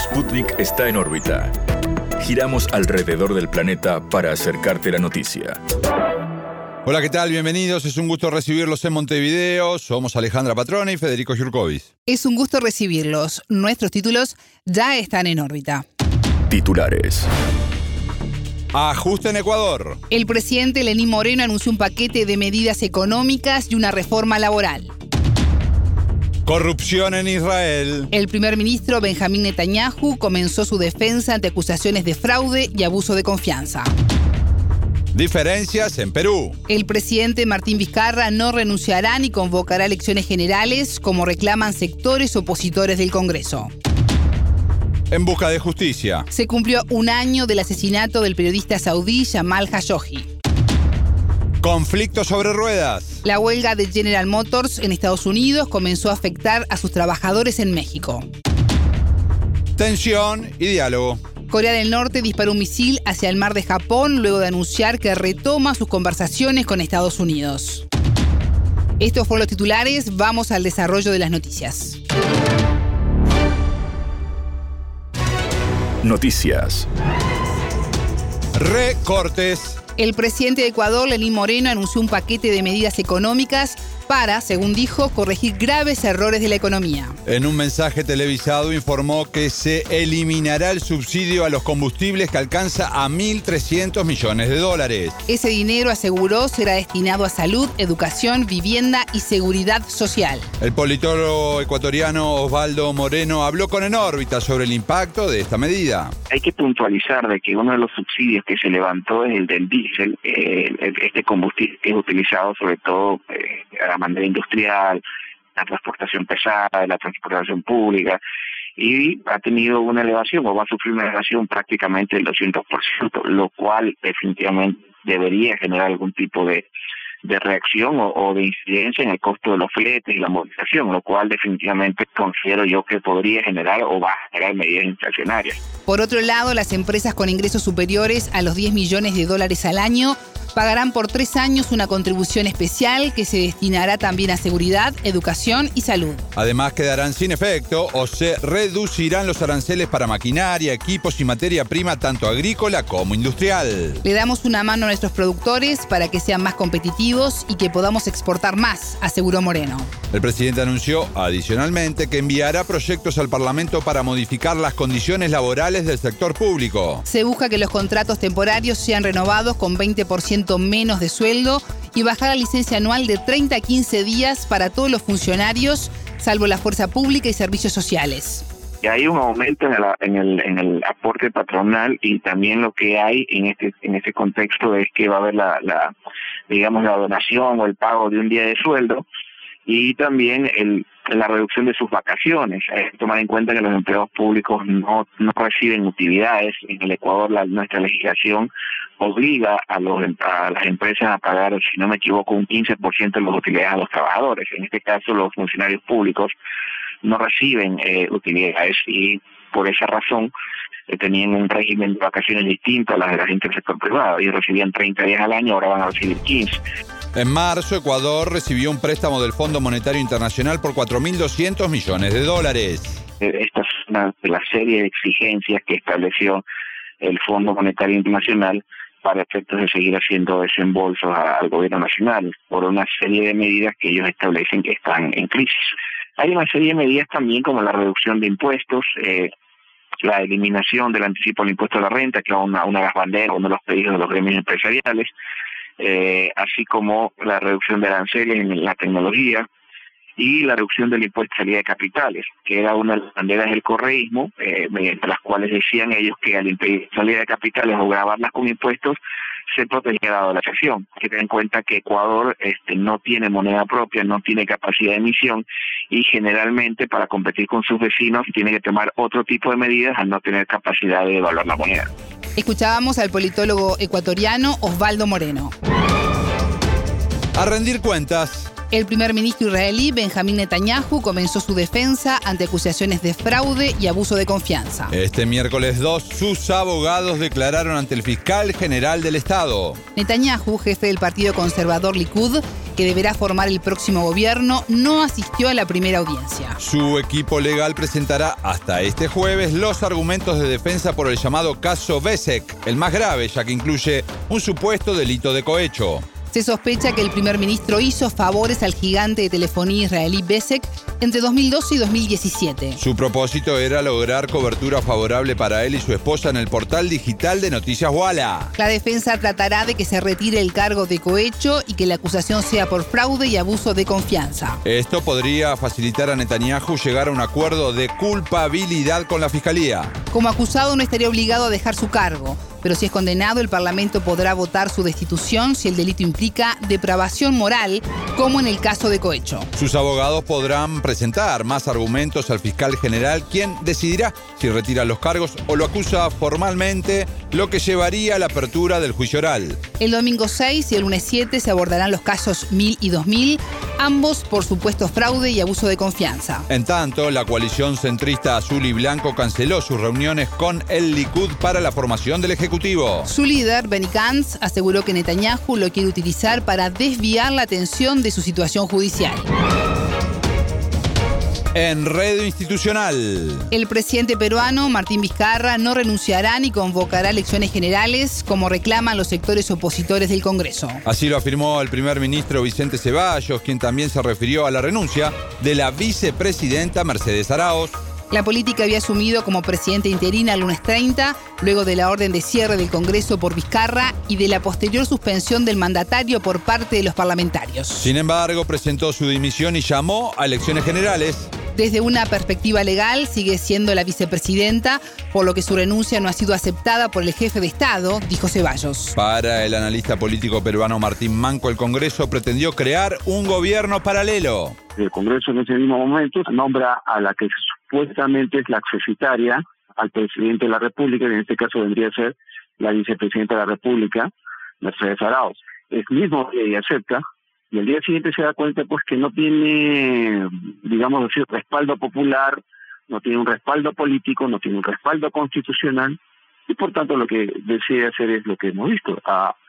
Sputnik está en órbita. Giramos alrededor del planeta para acercarte la noticia. Hola, ¿qué tal? Bienvenidos. Es un gusto recibirlos en Montevideo. Somos Alejandra Patrone y Federico Jurkovic. Es un gusto recibirlos. Nuestros títulos ya están en órbita. Titulares. Ajuste en Ecuador. El presidente Lenín Moreno anunció un paquete de medidas económicas y una reforma laboral. Corrupción en Israel. El primer ministro Benjamín Netanyahu comenzó su defensa ante acusaciones de fraude y abuso de confianza. Diferencias en Perú. El presidente Martín Vizcarra no renunciará ni convocará elecciones generales, como reclaman sectores opositores del Congreso. En busca de justicia. Se cumplió un año del asesinato del periodista saudí Jamal Khashoggi. Conflicto sobre ruedas. La huelga de General Motors en Estados Unidos comenzó a afectar a sus trabajadores en México. Tensión y diálogo. Corea del Norte disparó un misil hacia el mar de Japón luego de anunciar que retoma sus conversaciones con Estados Unidos. Estos fueron los titulares. Vamos al desarrollo de las noticias. Noticias. Recortes. El presidente de Ecuador, Lenín Moreno, anunció un paquete de medidas económicas para, según dijo, corregir graves errores de la economía. En un mensaje televisado informó que se eliminará el subsidio a los combustibles que alcanza a $1.300 millones. Ese dinero, aseguró, será destinado a salud, educación, vivienda y seguridad social. El politólogo ecuatoriano Osvaldo Moreno habló con En órbita sobre el impacto de esta medida. Hay que puntualizar de que uno de los subsidios que se levantó es el del diésel, este combustible que es utilizado sobre todo a la manera industrial, la transportación pesada, la transportación pública, y ha tenido una elevación o va a sufrir una elevación prácticamente del 200%, lo cual definitivamente debería generar algún tipo de reacción o de incidencia en el costo de los fletes y la movilización, lo cual definitivamente considero yo que podría generar o va a generar medidas inflacionarias. Por otro lado, las empresas con ingresos superiores a los $10 millones al año pagarán por 3 años una contribución especial que se destinará también a seguridad, educación y salud. Además, quedarán sin efecto o se reducirán los aranceles para maquinaria, equipos y materia prima tanto agrícola como industrial. Le damos una mano a nuestros productores para que sean más competitivos y que podamos exportar más, aseguró Moreno. El presidente anunció adicionalmente que enviará proyectos al Parlamento para modificar las condiciones laborales del sector público. Se busca que los contratos temporarios sean renovados con 20% menos de sueldo y bajar la licencia anual de 30 a 15 días para todos los funcionarios, salvo la fuerza pública y servicios sociales. Y hay un aumento en el aporte patronal, y también lo que hay en este contexto es que va a haber la donación o el pago de un día de sueldo, y también la reducción de sus vacaciones. Hay que tomar en cuenta que los empleados públicos no reciben utilidades. En el Ecuador nuestra legislación obliga a las empresas a pagar, si no me equivoco, un 15% de las utilidades a los trabajadores. En este caso, los funcionarios públicos no reciben utilidades, y por esa razón tenían un régimen de vacaciones distinto a las de la gente del sector privado. Ellos recibían 30 días al año, ahora van a recibir 15. En marzo, Ecuador recibió un préstamo del Fondo Monetario Internacional por $4.200 millones. Esta es una de las series de exigencias que estableció el Fondo Monetario Internacional para efectos de seguir haciendo desembolsos al gobierno nacional por una serie de medidas que ellos establecen que están en crisis. Hay una serie de medidas también como la reducción de impuestos, la eliminación del anticipo del impuesto a la renta, que es una de las banderas, uno de los pedidos de los gremios empresariales, así como la reducción de aranceles en la tecnología y la reducción del impuesto de salida de capitales, que era una de las banderas del correísmo, mediante las cuales decían ellos que al impedir salida de capitales o grabarlas con impuestos, se protegía la dolarización. Hay que tener en cuenta que Ecuador no tiene moneda propia, no tiene capacidad de emisión, y generalmente para competir con sus vecinos tiene que tomar otro tipo de medidas al no tener capacidad de devaluar la moneda. Escuchábamos al politólogo ecuatoriano Osvaldo Moreno. A rendir cuentas. El primer ministro israelí Benjamín Netanyahu comenzó su defensa ante acusaciones de fraude y abuso de confianza. Este miércoles 2, sus abogados declararon ante el fiscal general del Estado. Netanyahu, jefe del partido conservador Likud, que deberá formar el próximo gobierno, no asistió a la primera audiencia. Su equipo legal presentará hasta este jueves los argumentos de defensa por el llamado caso Bezeq, el más grave, ya que incluye un supuesto delito de cohecho. Se sospecha que el primer ministro hizo favores al gigante de telefonía israelí Bezeq entre 2012 y 2017. Su propósito era lograr cobertura favorable para él y su esposa en el portal digital de Noticias Walla. La defensa tratará de que se retire el cargo de cohecho y que la acusación sea por fraude y abuso de confianza. Esto podría facilitar a Netanyahu llegar a un acuerdo de culpabilidad con la fiscalía. Como acusado no estaría obligado a dejar su cargo, pero si es condenado, el Parlamento podrá votar su destitución si el delito implica depravación moral, como en el caso de cohecho. Sus abogados podrán presentar más argumentos al fiscal general, quien decidirá si retira los cargos o lo acusa formalmente, lo que llevaría a la apertura del juicio oral. El domingo 6 y el lunes 7 se abordarán los casos 1000 y 2000, ambos por supuesto fraude y abuso de confianza. En tanto, la coalición centrista azul y blanco canceló sus reuniones con el Likud para la formación del Ejecutivo. Su líder, Benny Gantz, aseguró que Netanyahu lo quiere utilizar para desviar la atención de su situación judicial. Enredo institucional. El presidente peruano, Martín Vizcarra, no renunciará ni convocará elecciones generales, como reclaman los sectores opositores del Congreso. Así lo afirmó el primer ministro Vicente Ceballos, quien también se refirió a la renuncia de la vicepresidenta Mercedes Araoz. La política había asumido como presidenta interina el lunes 30, luego de la orden de cierre del Congreso por Vizcarra y de la posterior suspensión del mandatario por parte de los parlamentarios. Sin embargo, presentó su dimisión y llamó a elecciones generales. Desde una perspectiva legal, sigue siendo la vicepresidenta, por lo que su renuncia no ha sido aceptada por el jefe de Estado, dijo Ceballos. Para el analista político peruano Martín Manco, el Congreso pretendió crear un gobierno paralelo. El Congreso en ese mismo momento nombra a la que supuestamente es la accesitaria al presidente de la República, y en este caso vendría a ser la vicepresidenta de la República, Mercedes Araoz. El mismo día acepta, y el día siguiente se da cuenta pues que no tiene, digamos decir, respaldo popular, no tiene un respaldo político, no tiene un respaldo constitucional, y por tanto lo que decide hacer es lo que hemos visto.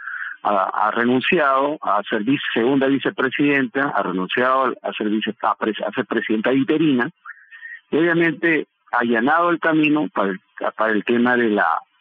Ha renunciado a ser segunda vicepresidenta, ha renunciado a ser presidenta interina, y obviamente ha allanado el camino para el tema de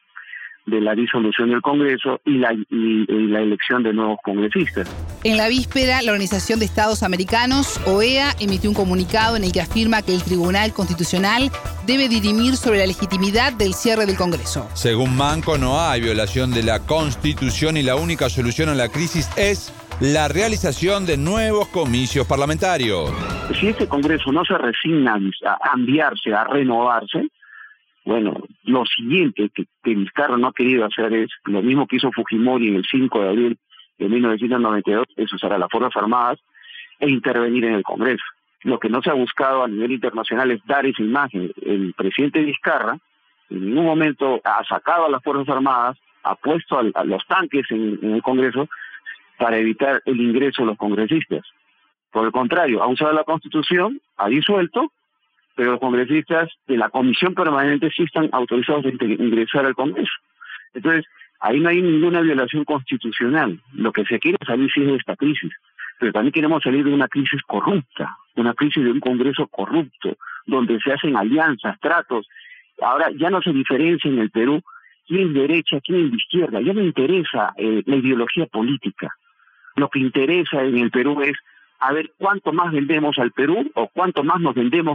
la disolución del Congreso y la elección de nuevos congresistas. En la víspera, la Organización de Estados Americanos, OEA, emitió un comunicado en el que afirma que el Tribunal Constitucional debe dirimir sobre la legitimidad del cierre del Congreso. Según Manco, no hay violación de la Constitución y la única solución a la crisis es la realización de nuevos comicios parlamentarios. Si este Congreso no se resigna a cambiarse, a renovarse, bueno, lo siguiente que Vizcarra no ha querido hacer es lo mismo que hizo Fujimori en el 5 de abril de 1992, es usar a las Fuerzas Armadas e intervenir en el Congreso. Lo que no se ha buscado a nivel internacional es dar esa imagen. El presidente Vizcarra en ningún momento ha sacado a las Fuerzas Armadas, ha puesto a los tanques en el Congreso para evitar el ingreso de los congresistas. Por el contrario, ha usado la Constitución, ha disuelto, pero los congresistas de la Comisión Permanente sí están autorizados a ingresar al Congreso. Entonces, ahí no hay ninguna violación constitucional. Lo que se quiere salir sí es de esta crisis, pero también queremos salir de una crisis corrupta, una crisis de un Congreso corrupto, donde se hacen alianzas, tratos. Ahora ya no se diferencia en el Perú quién es derecha, quién es de izquierda. Ya no interesa la ideología política. Lo que interesa en el Perú es a ver cuánto más vendemos al Perú o cuánto más nos vendemos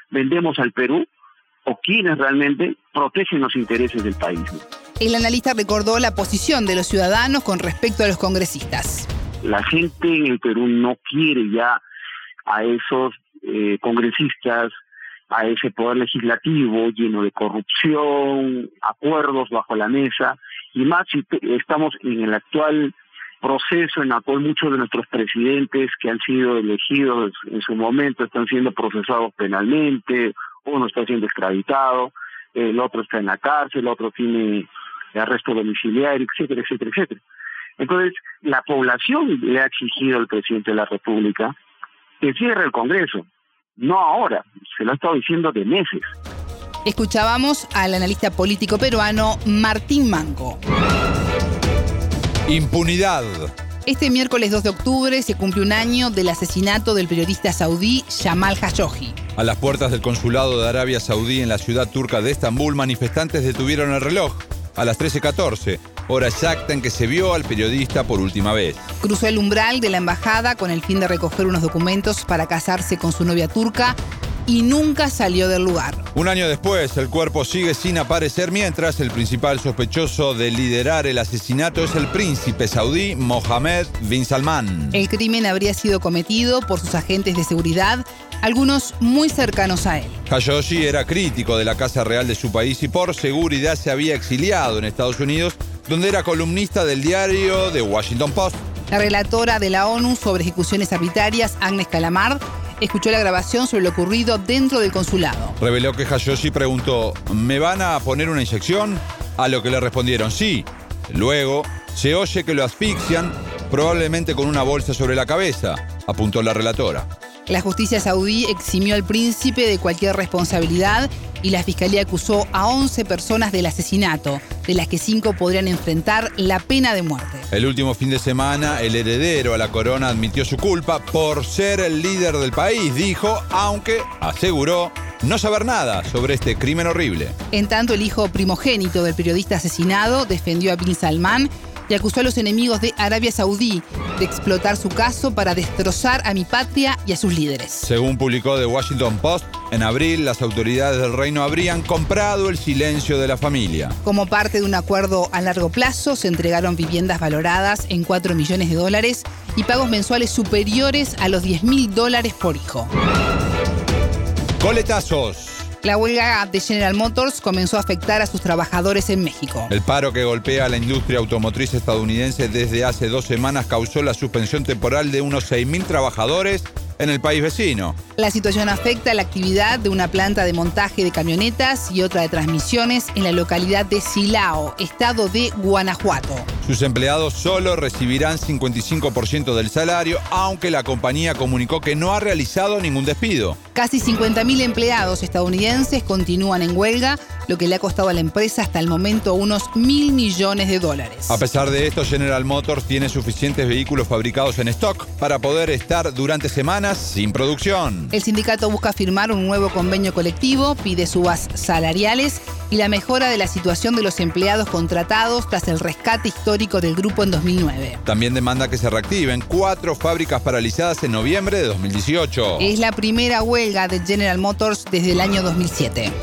al Perú, o quienes realmente protegen los intereses del país. El analista recordó la posición de los ciudadanos con respecto a los congresistas. La gente en el Perú no quiere ya a esos congresistas, a ese poder legislativo lleno de corrupción, acuerdos bajo la mesa, y más si estamos en el actual proceso en el cual muchos de nuestros presidentes que han sido elegidos en su momento están siendo procesados penalmente, uno está siendo extraditado, el otro está en la cárcel, el otro tiene arresto domiciliario, etcétera, etcétera, etcétera. Entonces, la población le ha exigido al presidente de la República que cierre el Congreso, no ahora, se lo ha estado diciendo de meses. Escuchábamos al analista político peruano Martín Manco. Impunidad. Este miércoles 2 de octubre se cumple un año del asesinato del periodista saudí Jamal Khashoggi. A las puertas del consulado de Arabia Saudí en la ciudad turca de Estambul, manifestantes detuvieron el reloj a las 13:14, hora exacta en que se vio al periodista por última vez. Cruzó el umbral de la embajada con el fin de recoger unos documentos para casarse con su novia turca y nunca salió del lugar. Un año después, el cuerpo sigue sin aparecer, mientras el principal sospechoso de liderar el asesinato es el príncipe saudí Mohammed bin Salman. El crimen habría sido cometido por sus agentes de seguridad, algunos muy cercanos a él. Khashoggi era crítico de la Casa Real de su país y por seguridad se había exiliado en Estados Unidos, donde era columnista del diario The Washington Post. La relatora de la ONU sobre ejecuciones arbitrarias, Agnes Kalamard, escuchó la grabación sobre lo ocurrido dentro del consulado. Reveló que Khashoggi preguntó: ¿me van a poner una inyección? A lo que le respondieron sí. Luego se oye que lo asfixian, probablemente con una bolsa sobre la cabeza, apuntó la relatora. La justicia saudí eximió al príncipe de cualquier responsabilidad y la fiscalía acusó a 11 personas del asesinato, de las que 5 podrían enfrentar la pena de muerte. El último fin de semana, el heredero a la corona admitió su culpa por ser el líder del país, dijo, aunque aseguró no saber nada sobre este crimen horrible. En tanto, el hijo primogénito del periodista asesinado defendió a bin Salman y acusó a los enemigos de Arabia Saudí de explotar su caso para destrozar a mi patria y a sus líderes. Según publicó The Washington Post, en abril las autoridades del reino habrían comprado el silencio de la familia. Como parte de un acuerdo a largo plazo, se entregaron viviendas valoradas en $4 millones y pagos mensuales superiores a los $10.000 por hijo. Coletazos. La huelga de General Motors comenzó a afectar a sus trabajadores en México. El paro que golpea a la industria automotriz estadounidense desde hace 2 semanas causó la suspensión temporal de unos 6.000 trabajadores en el país vecino. La situación afecta la actividad de una planta de montaje de camionetas y otra de transmisiones en la localidad de Silao, estado de Guanajuato. Sus empleados solo recibirán 55% del salario, aunque la compañía comunicó que no ha realizado ningún despido. Casi 50.000 empleados estadounidenses continúan en huelga, lo que le ha costado a la empresa hasta el momento unos $1.000 millones. A pesar de esto, General Motors tiene suficientes vehículos fabricados en stock para poder estar durante semanas sin producción. El sindicato busca firmar un nuevo convenio colectivo, pide subas salariales y la mejora de la situación de los empleados contratados tras el rescate histórico del grupo en 2009. También demanda que se reactiven 4 fábricas paralizadas en noviembre de 2018. Es la primera huelga de General Motors desde el año 2007.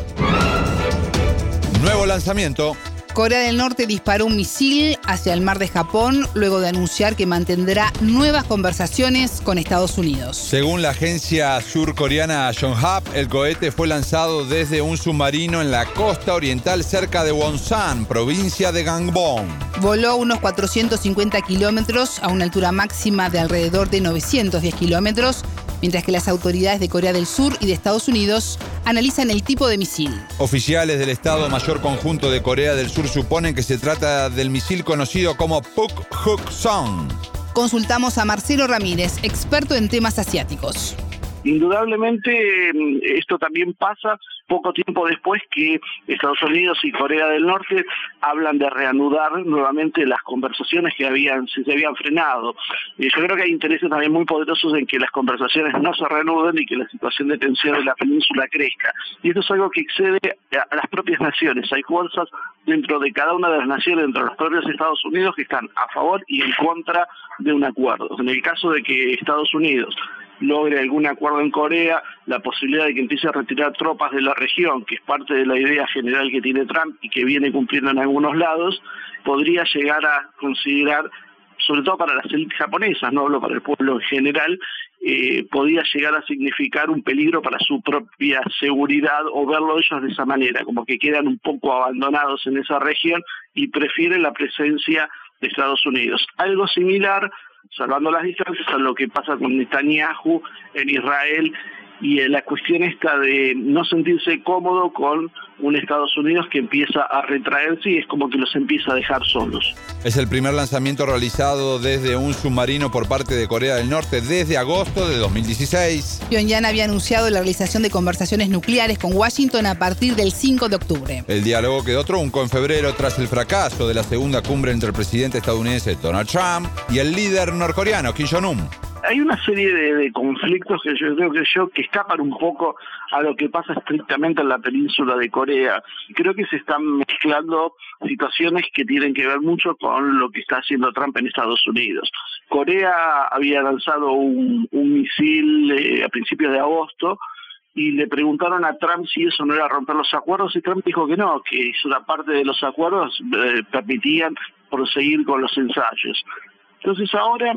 Nuevo lanzamiento. Corea del Norte disparó un misil hacia el mar de Japón luego de anunciar que mantendrá nuevas conversaciones con Estados Unidos. Según la agencia surcoreana Yonhap, el cohete fue lanzado desde un submarino en la costa oriental cerca de Wonsan, provincia de Gangwon. Voló unos 450 kilómetros a una altura máxima de alrededor de 910 kilómetros, mientras que las autoridades de Corea del Sur y de Estados Unidos analizan el tipo de misil. Oficiales del Estado Mayor Conjunto de Corea del Sur suponen que se trata del misil conocido como Pukguk-song. Consultamos a Marcelo Ramírez, experto en temas asiáticos. Indudablemente esto también pasa poco tiempo después que Estados Unidos y Corea del Norte hablan de reanudar nuevamente las conversaciones que se habían frenado. Yo creo que hay intereses también muy poderosos en que las conversaciones no se reanuden y que la situación de tensión en la península crezca. Y esto es algo que excede a las propias naciones. Hay fuerzas dentro de cada una de las naciones, dentro de los propios Estados Unidos, que están a favor y en contra de un acuerdo. En el caso de que Estados Unidos logre algún acuerdo en Corea, la posibilidad de que empiece a retirar tropas de la región, que es parte de la idea general que tiene Trump y que viene cumpliendo en algunos lados, podría llegar a considerar, sobre todo para las élites japonesas, no hablo para el pueblo en general, podría llegar a significar un peligro para su propia seguridad o verlo ellos de esa manera, como que quedan un poco abandonados en esa región y prefieren la presencia de Estados Unidos. Algo similar, salvando las distancias, a lo que pasa con Netanyahu en Israel y la cuestión esta de no sentirse cómodo con un Estados Unidos que empieza a retraerse y es como que los empieza a dejar solos. Es el primer lanzamiento realizado desde un submarino por parte de Corea del Norte desde agosto de 2016. Pyongyang había anunciado la realización de conversaciones nucleares con Washington a partir del 5 de octubre. El diálogo quedó trunco en febrero tras el fracaso de la segunda cumbre entre el presidente estadounidense Donald Trump y el líder norcoreano Kim Jong-un. Hay una serie de conflictos que yo creo que escapan un poco a lo que pasa estrictamente en la península de Corea. Creo que se están mezclando situaciones que tienen que ver mucho con lo que está haciendo Trump en Estados Unidos. Corea había lanzado un misil a principios de agosto y le preguntaron a Trump si eso no era romper los acuerdos y Trump dijo que no, que eso era parte de los acuerdos, permitían proseguir con los ensayos. Entonces ahora...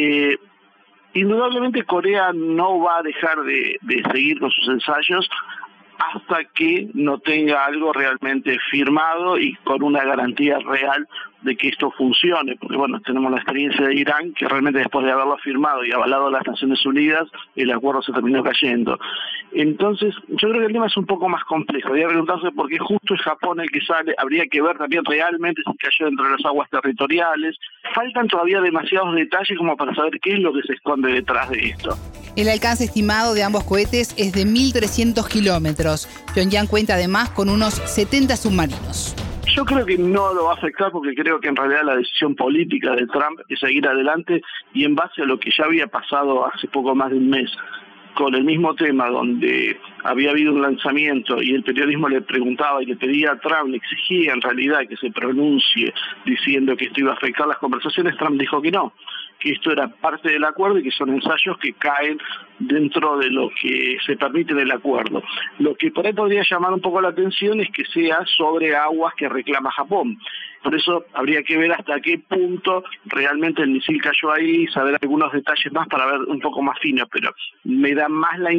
indudablemente Corea no va a dejar de seguir con sus ensayos hasta que no tenga algo realmente firmado y con una garantía real de que esto funcione, porque bueno, tenemos la experiencia de Irán, que realmente después de haberlo firmado y avalado a las Naciones Unidas, el acuerdo se terminó cayendo. Entonces, yo creo que el tema es un poco más complejo. Habría que preguntarse por qué justo es Japón el que sale. Habría que ver también realmente si cayó dentro de las aguas territoriales. Faltan todavía demasiados detalles como para saber qué es lo que se esconde detrás de esto. El alcance estimado de ambos cohetes es de 1.300 kilómetros. Pyongyang cuenta además con unos 70 submarinos. Yo creo que no lo va a afectar porque creo que en realidad la decisión política de Trump es seguir adelante y en base a lo que ya había pasado hace poco más de un mes con el mismo tema donde había habido un lanzamiento y el periodismo le preguntaba y le pedía a Trump, le exigía en realidad que se pronuncie diciendo que esto iba a afectar las conversaciones, Trump dijo que no, que esto era parte del acuerdo y que son ensayos que caen dentro de lo que se permite en el acuerdo. Lo que por ahí podría llamar un poco la atención es que sea sobre aguas que reclama Japón. Por eso habría que ver hasta qué punto realmente el misil cayó ahí, saber algunos detalles más para ver un poco más fino, pero me da más la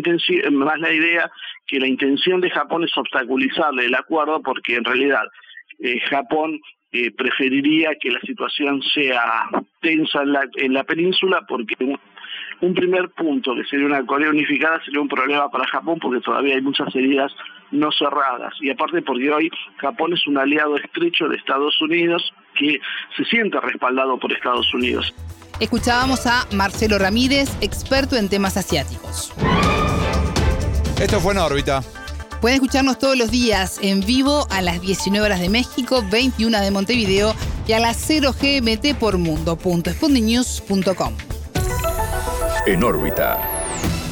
idea que la intención de Japón es obstaculizarle el acuerdo porque en realidad Japón preferiría que la situación sea tensa en la península porque un primer punto, que sería una Corea unificada, sería un problema para Japón porque todavía hay muchas heridas no cerradas. Y aparte porque hoy Japón es un aliado estrecho de Estados Unidos que se siente respaldado por Estados Unidos. Escuchábamos a Marcelo Ramírez, experto en temas asiáticos. Esto fue En órbita. Pueden escucharnos todos los días en vivo a las 19 horas de México, 21 de Montevideo y a las 0 GMT por mundo.sputniknews.com. En órbita.